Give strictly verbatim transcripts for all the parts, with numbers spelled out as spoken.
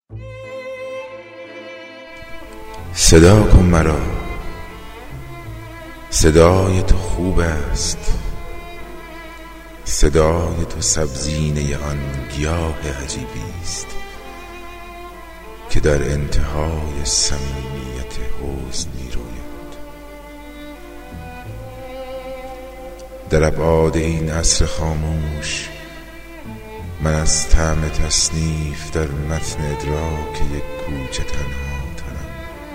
صدا کن مرا، صدای تو خوب است، صدای تو سبزینه آن گیاه عجیبی است که در انتهای صمیمیت حزن می روید. در ابعاد این عصر خاموش من از طعم تصنیف در متن ادراک یک کوچه تنها تنم.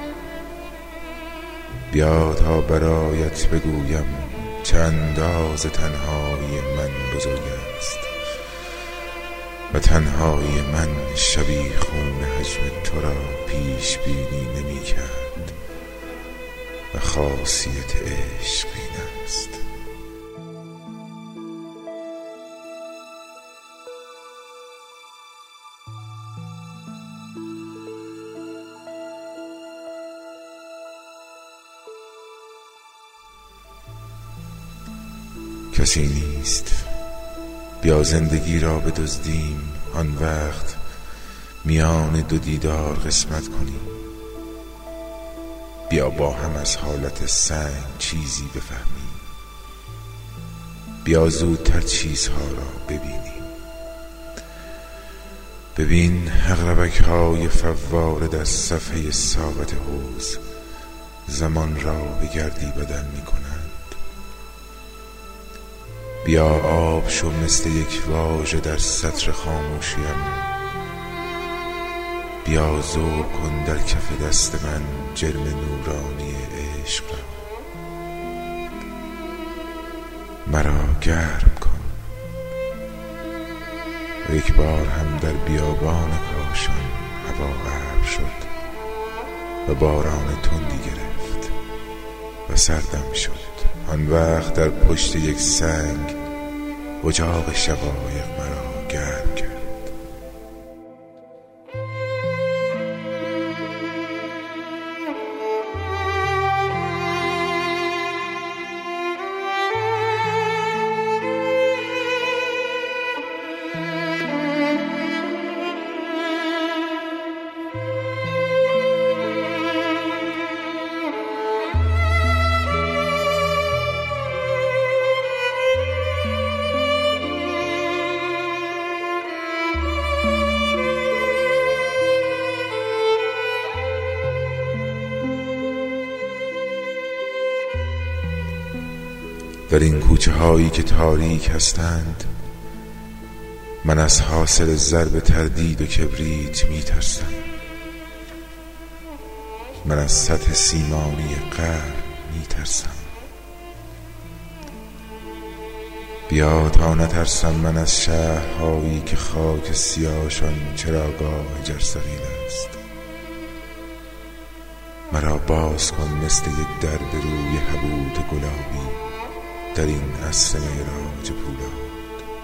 بیا تا برایت بگویم چه انداز تنهایی من بزرگ است و تنهایی من شبیخون حجم تو را پیش بینی نمی کرد و خاصیت عشق این است. کسی نیست، بیا زندگی را بدزدیم، آن وقت میان دو دیدار قسمت کنیم. بیا با هم از حالت سنگ چیزی بفهمیم، بیا زودتر چیزها را ببینیم. ببین عقربک های فواره در صفحه ساقط حوض زمان را به گردی بدل می کنند. بیا آب شو مثل یک واژه در سطر خاموشیم، بیا ذوب کن در کف دست من جرم نورانی عشق را. مرا گرم کن و یک بار هم در بیابان کاشان هوا ابر شد و باران تندی گرفت و سردم شد. آن وقت در پشت یک سنگ اجاق شقایق مرا گرم کرد. در این کوچه هایی که تاریک هستند من از حاصل ضرب تردید و کبریت می ترسم. من از سطح سیمانی قهر می ترسم. بیا تا نترسم من از شهرهایی که خاک سیاهشان چراگاه جرثقیل است. مرا باز کن مثل یک در به روی حبوط گلابی در این عصر معراج پولاد.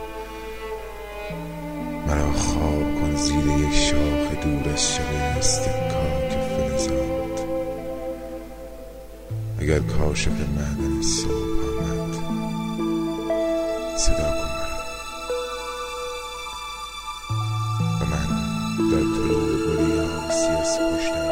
مرا خواب کن زیر یک شاخ دور از شب استکاک فلزات. اگر کاشف معدن صبح آمد صدا کن مرا و من در طلوع گل یاسی از پشت